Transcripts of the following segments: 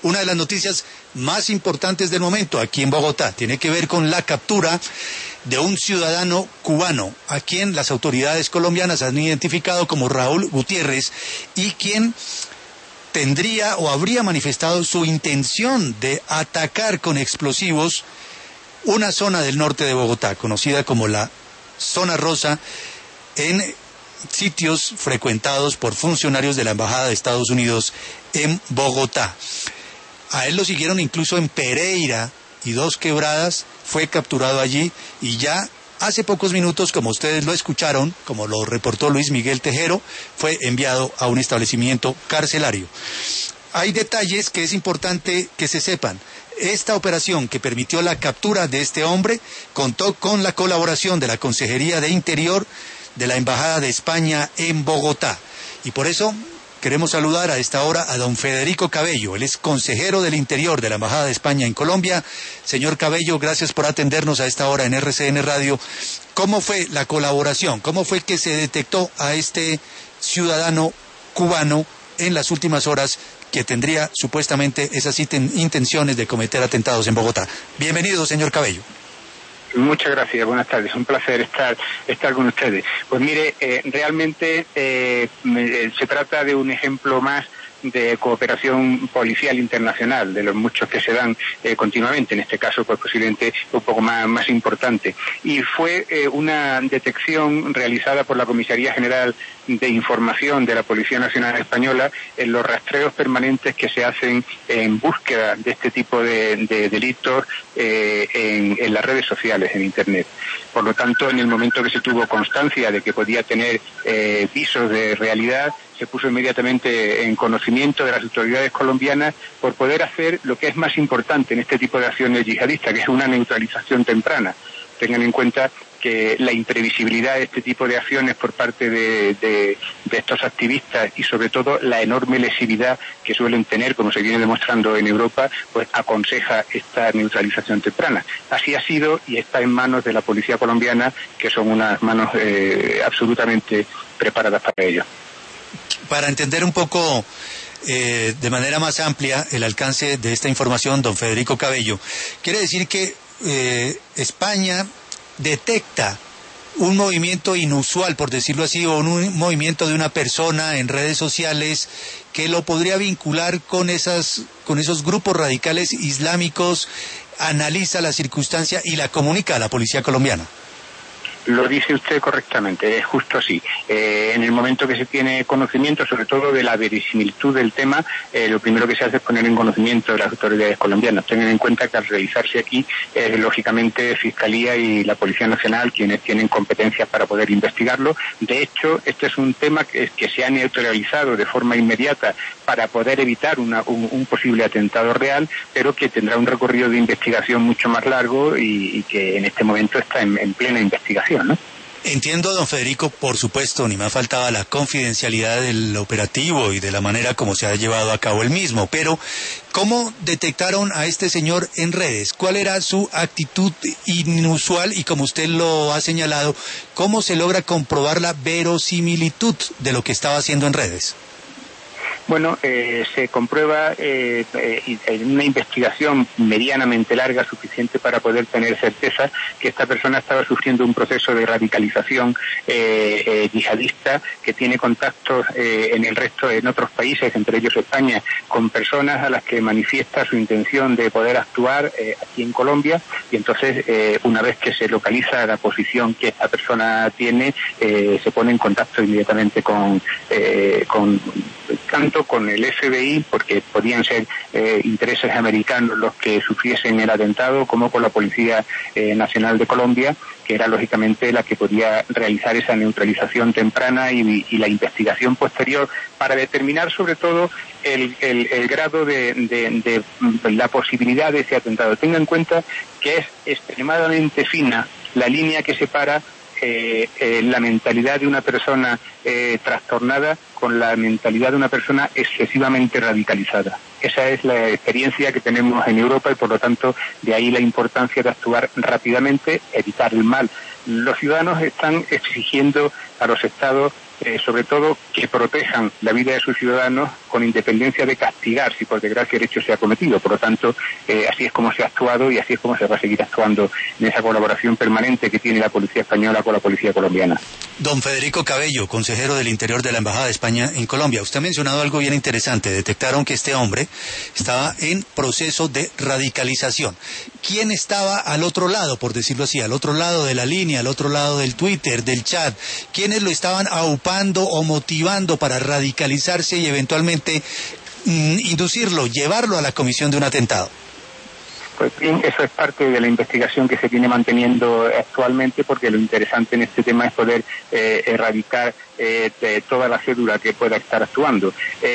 una de las noticias más importantes del momento aquí en Bogotá. Tiene que ver con la captura de un ciudadano cubano, a quien las autoridades colombianas han identificado como Raúl Gutiérrez, y quien tendría o habría manifestado su intención de atacar con explosivos una zona del norte de Bogotá, conocida como la Zona Rosa, en sitios frecuentados por funcionarios de la Embajada de Estados Unidos en Bogotá. A él lo siguieron incluso en Pereira y Dos Quebradas, fue capturado allí y ya hace pocos minutos, como ustedes lo escucharon, como lo reportó Luis Miguel Tejero, fue enviado a un establecimiento carcelario. Hay detalles que es importante que se sepan. Esta operación que permitió la captura de este hombre contó con la colaboración de la Consejería de Interior de la Embajada de España en Bogotá. Y por eso queremos saludar a esta hora a don Federico Cabello. Él es consejero del Interior de la Embajada de España en Colombia. Señor Cabello, gracias por atendernos a esta hora en RCN Radio. ¿Cómo fue la colaboración? ¿Cómo fue que se detectó a este ciudadano cubano en las últimas horas que tendría supuestamente esas intenciones de cometer atentados en Bogotá? Bienvenido, señor Cabello. Muchas gracias, buenas tardes, un placer estar con ustedes. Pues mire, realmente se trata de un ejemplo más de cooperación policial internacional, de los muchos que se dan continuamente, en este caso pues posiblemente un poco más importante. Y fue una detección realizada por la Comisaría General de Información de la Policía Nacional Española en los rastreos permanentes que se hacen en búsqueda de este tipo de delitos en las redes sociales, en Internet. Por lo tanto, en el momento que se tuvo constancia de que podía tener visos de realidad, se puso inmediatamente en conocimiento de las autoridades colombianas por poder hacer lo que es más importante en este tipo de acciones yihadistas, que es una neutralización temprana. Tengan en cuenta que la imprevisibilidad de este tipo de acciones por parte de estos activistas y sobre todo la enorme lesividad que suelen tener, como se viene demostrando en Europa, pues aconseja esta neutralización temprana. Así ha sido y está en manos de la policía colombiana, que son unas manos absolutamente preparadas para ello. Para entender un poco de manera más amplia el alcance de esta información, don Federico Cabello, quiere decir que España detecta un movimiento inusual, por decirlo así, o un movimiento de una persona en redes sociales que lo podría vincular con esos grupos radicales islámicos, analiza la circunstancia y la comunica a la policía colombiana. Lo dice usted correctamente, es justo así. En el momento que se tiene conocimiento, sobre todo de la verisimilitud del tema, lo primero que se hace es poner en conocimiento de las autoridades colombianas. Tengan en cuenta que al realizarse aquí, lógicamente, Fiscalía y la Policía Nacional quienes tienen competencias para poder investigarlo. De hecho, este es un tema que se ha neutralizado de forma inmediata para poder evitar un posible atentado real, pero que tendrá un recorrido de investigación mucho más largo y que en este momento está en plena investigación, ¿no? Entiendo, don Federico, por supuesto, ni más faltaba la confidencialidad del operativo y de la manera como se ha llevado a cabo el mismo, pero ¿cómo detectaron a este señor en redes? ¿Cuál era su actitud inusual? Y como usted lo ha señalado, ¿cómo se logra comprobar la verosimilitud de lo que estaba haciendo en redes? Bueno, se comprueba en una investigación medianamente larga, suficiente para poder tener certeza que esta persona estaba sufriendo un proceso de radicalización yihadista, que tiene contactos en otros países, entre ellos España, con personas a las que manifiesta su intención de poder actuar aquí en Colombia, y entonces una vez que se localiza la posición que esta persona tiene, se pone en contacto inmediatamente con el FBI, porque podían ser intereses americanos los que sufriesen el atentado, como con la Policía Nacional de Colombia, que era lógicamente la que podía realizar esa neutralización temprana y la investigación posterior para determinar sobre todo el grado de la posibilidad de ese atentado. Tenga en cuenta que es extremadamente fina la línea que separa la mentalidad de una persona trastornada con la mentalidad de una persona excesivamente radicalizada. Esa es la experiencia que tenemos en Europa y por lo tanto de ahí la importancia de actuar rápidamente, evitar el mal. Los ciudadanos están exigiendo a los estados sobre todo que protejan la vida de sus ciudadanos con independencia de castigar si por desgracia el hecho se ha cometido. Por lo tanto, así es como se ha actuado y así es como se va a seguir actuando en esa colaboración permanente que tiene la policía española con la policía colombiana. Don Federico Cabello, consejero del Interior de la Embajada de España en Colombia. Usted ha mencionado algo bien interesante. Detectaron que este hombre estaba en proceso de radicalización. ¿Quién estaba al otro lado, por decirlo así, al otro lado de la línea, al otro lado del Twitter, del chat? ¿Quiénes lo estaban aupando o motivando para radicalizarse y eventualmente inducirlo, llevarlo a la comisión de un atentado? Pues bien, eso es parte de la investigación que se viene manteniendo actualmente, porque lo interesante en este tema es poder erradicar toda la cédula que pueda estar actuando.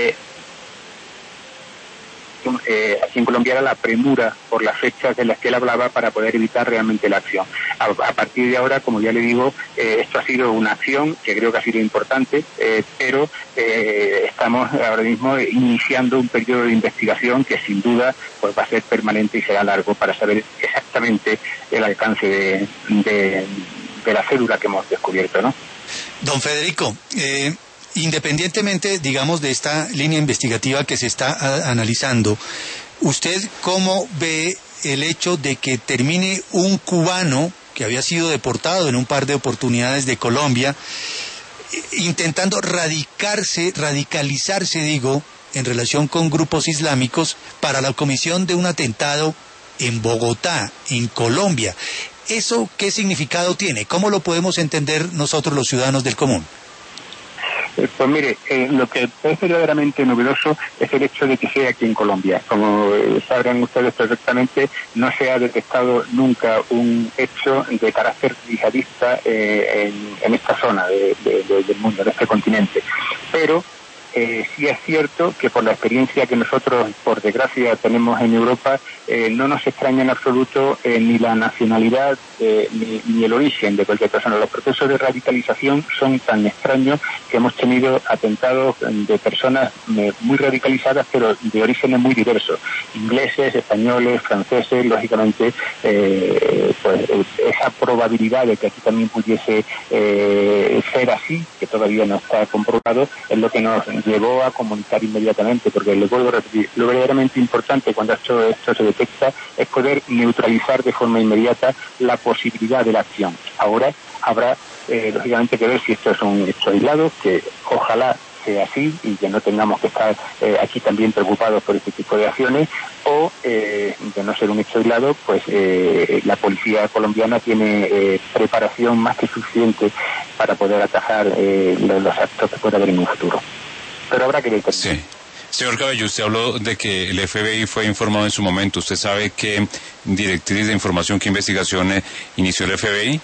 Aquí en Colombia era la premura por las fechas de las que él hablaba para poder evitar realmente la acción. A partir de ahora, como ya le digo, esto ha sido una acción que creo que ha sido importante, pero estamos ahora mismo iniciando un periodo de investigación que sin duda pues va a ser permanente y será largo para saber exactamente el alcance de la cédula que hemos descubierto, ¿no? Don Federico, independientemente, digamos, de esta línea investigativa que se está analizando, ¿usted cómo ve el hecho de que termine un cubano que había sido deportado en un par de oportunidades de Colombia, intentando radicalizarse, digo, en relación con grupos islámicos para la comisión de un atentado en Bogotá, en Colombia? ¿Eso qué significado tiene? ¿Cómo lo podemos entender nosotros los ciudadanos del común? Pues mire, lo que es verdaderamente novedoso es el hecho de que sea aquí en Colombia. Como sabrán ustedes perfectamente, no se ha detectado nunca un hecho de carácter yihadista en esta zona del mundo, en este continente. Pero sí es cierto que por la experiencia que nosotros, por desgracia, tenemos en Europa, no nos extraña en absoluto ni la nacionalidad ni el origen de cualquier persona. Los procesos de radicalización son tan extraños que hemos tenido atentados de personas muy radicalizadas, pero de orígenes muy diversos. Ingleses, españoles, franceses, lógicamente, pues esa probabilidad de que aquí también pudiese ser así, que todavía no está comprobado, es lo que nos llevó a comunicar inmediatamente, porque les vuelvo a repetir, lo verdaderamente importante cuando esto se detecta es poder neutralizar de forma inmediata la posibilidad de la acción. Ahora habrá, lógicamente, que ver si esto es un hecho aislado, que ojalá sea así y que no tengamos que estar aquí también preocupados por este tipo de acciones, o de no ser un hecho aislado, pues la policía colombiana tiene preparación más que suficiente para poder atajar los actos que pueda haber en un futuro. Pero habrá que ver. Sí. Señor Cabello, usted habló de que el FBI fue informado en su momento. ¿Usted sabe qué directriz de información, qué investigación inició el FBI?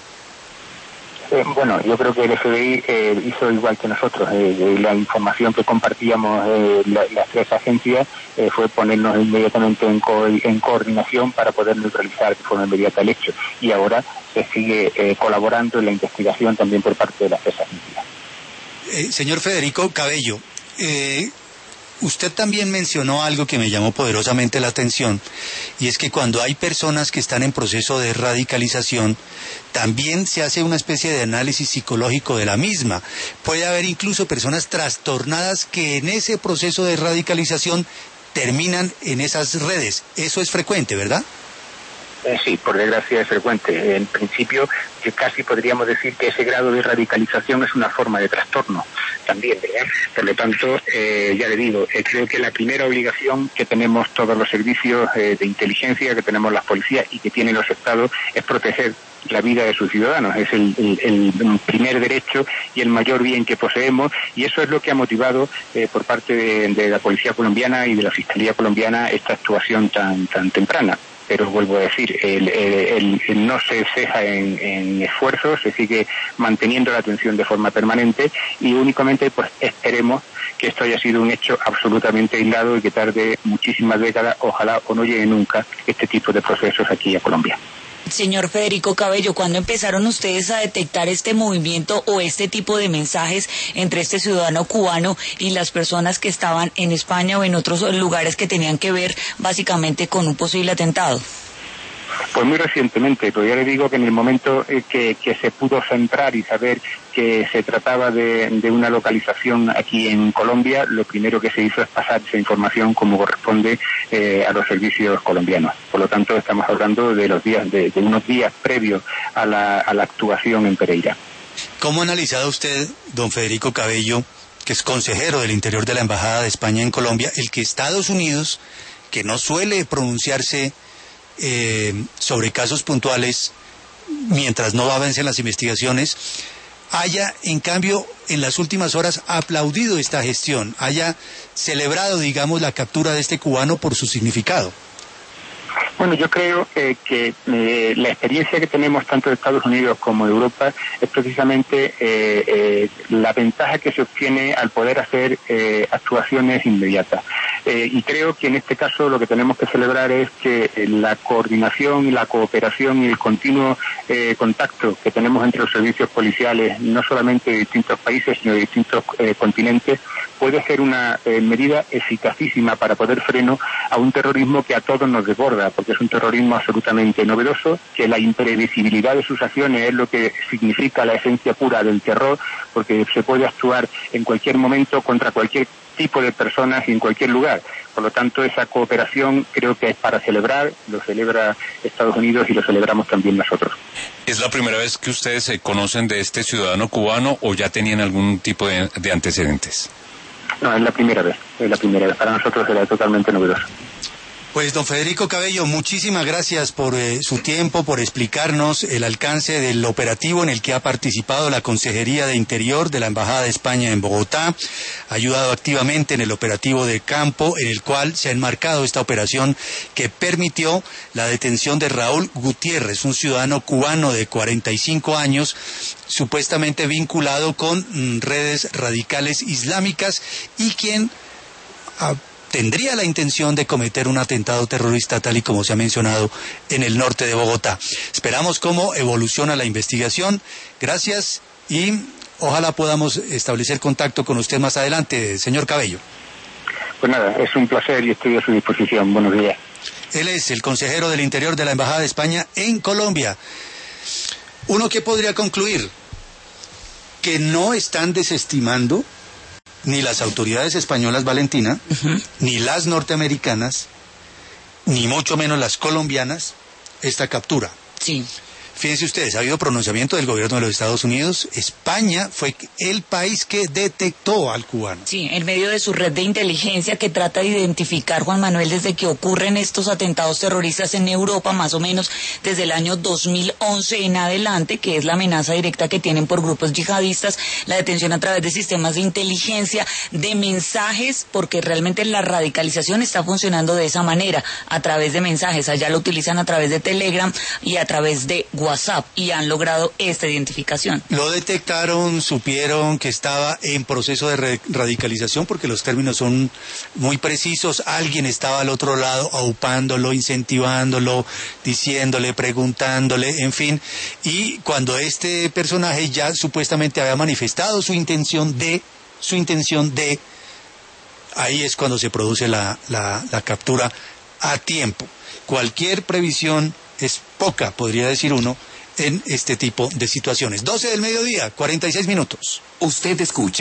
Bueno, yo creo que el FBI hizo igual que nosotros. La información que compartíamos las tres agencias fue ponernos inmediatamente en coordinación para poder neutralizar de forma inmediata el hecho. Y ahora se sigue colaborando en la investigación también por parte de las tres agencias. Señor Federico Cabello, usted también mencionó algo que me llamó poderosamente la atención, y es que cuando hay personas que están en proceso de radicalización, también se hace una especie de análisis psicológico de la misma. Puede haber incluso personas trastornadas que en ese proceso de radicalización terminan en esas redes. Eso es frecuente, ¿verdad? Sí, por desgracia es frecuente. En principio, que casi podríamos decir que ese grado de radicalización es una forma de trastorno también, ¿verdad? Por lo tanto, ya le digo, creo que la primera obligación que tenemos todos los servicios de inteligencia, que tenemos las policías y que tienen los estados, es proteger la vida de sus ciudadanos. Es el primer derecho y el mayor bien que poseemos, y eso es lo que ha motivado por parte de la policía colombiana y de la fiscalía colombiana esta actuación tan temprana. Pero vuelvo a decir, no se ceja en esfuerzos, se sigue manteniendo la atención de forma permanente, y únicamente pues esperemos que esto haya sido un hecho absolutamente aislado y que tarde muchísimas décadas, ojalá o no llegue nunca este tipo de procesos aquí a Colombia. Señor Federico Cabello, ¿cuándo empezaron ustedes a detectar este movimiento o este tipo de mensajes entre este ciudadano cubano y las personas que estaban en España o en otros lugares que tenían que ver básicamente con un posible atentado? Pues muy recientemente, pero ya le digo que en el momento que se pudo centrar y saber que se trataba de una localización aquí en Colombia, lo primero que se hizo es pasar esa información como corresponde a los servicios colombianos. Por lo tanto, estamos hablando de los días, de unos días previos a la actuación en Pereira. ¿Cómo ha analizado usted, don Federico Cabello, que es consejero del Interior de la Embajada de España en Colombia, el que Estados Unidos, que no suele pronunciarse sobre casos puntuales mientras no avancen las investigaciones, haya en cambio en las últimas horas aplaudido esta gestión, haya celebrado, digamos, la captura de este cubano por su significado? Bueno, yo creo que la experiencia que tenemos tanto de Estados Unidos como de Europa es precisamente la ventaja que se obtiene al poder hacer actuaciones inmediatas. Y creo que en este caso lo que tenemos que celebrar es que la coordinación y la cooperación y el continuo contacto que tenemos entre los servicios policiales, no solamente de distintos países, sino de distintos continentes, puede ser una medida eficacísima para poner freno a un terrorismo que a todos nos desborda, porque es un terrorismo absolutamente novedoso, que la imprevisibilidad de sus acciones es lo que significa la esencia pura del terror, porque se puede actuar en cualquier momento contra cualquier tipo de personas y en cualquier lugar. Por lo tanto, esa cooperación creo que es para celebrar, lo celebra Estados Unidos y lo celebramos también nosotros. ¿Es la primera vez que ustedes se conocen de este ciudadano cubano o ya tenían algún tipo de antecedentes? No, es la primera vez. Para nosotros era totalmente novedoso. Pues don Federico Cabello, muchísimas gracias por su tiempo, por explicarnos el alcance del operativo en el que ha participado la Consejería de Interior de la Embajada de España en Bogotá. Ha ayudado activamente en el operativo de campo en el cual se ha enmarcado esta operación que permitió la detención de Raúl Gutiérrez, un ciudadano cubano de 45 años, supuestamente vinculado con redes radicales islámicas y quien tendría la intención de cometer un atentado terrorista tal y como se ha mencionado en el norte de Bogotá. Esperamos cómo evoluciona la investigación. Gracias y ojalá podamos establecer contacto con usted más adelante, señor Cabello. Pues nada, es un placer y estoy a su disposición. Buenos días. Él es el consejero del Interior de la Embajada de España en Colombia. Uno que podría concluir que no están desestimando ni las autoridades españolas, Valentina, ni las norteamericanas, ni mucho menos las colombianas, esta captura. Sí. Fíjense ustedes, ha habido pronunciamiento del gobierno de los Estados Unidos. España fue el país que detectó al cubano. Sí, en medio de su red de inteligencia que trata de identificar, Juan Manuel, desde que ocurren estos atentados terroristas en Europa, más o menos desde el año 2011 en adelante, que es la amenaza directa que tienen por grupos yihadistas, la detención a través de sistemas de inteligencia, de mensajes, porque realmente la radicalización está funcionando de esa manera, a través de mensajes. Allá lo utilizan a través de Telegram y a través de WhatsApp y han logrado esta identificación. Lo detectaron, supieron que estaba en proceso de radicalización porque los términos son muy precisos. Alguien estaba al otro lado aupándolo, incentivándolo, diciéndole, preguntándole, en fin. Y cuando este personaje ya supuestamente había manifestado su intención de, ahí es cuando se produce la captura a tiempo. Cualquier previsión es poca, podría decir uno, en este tipo de situaciones. 12 del mediodía, 46 minutos. Usted escucha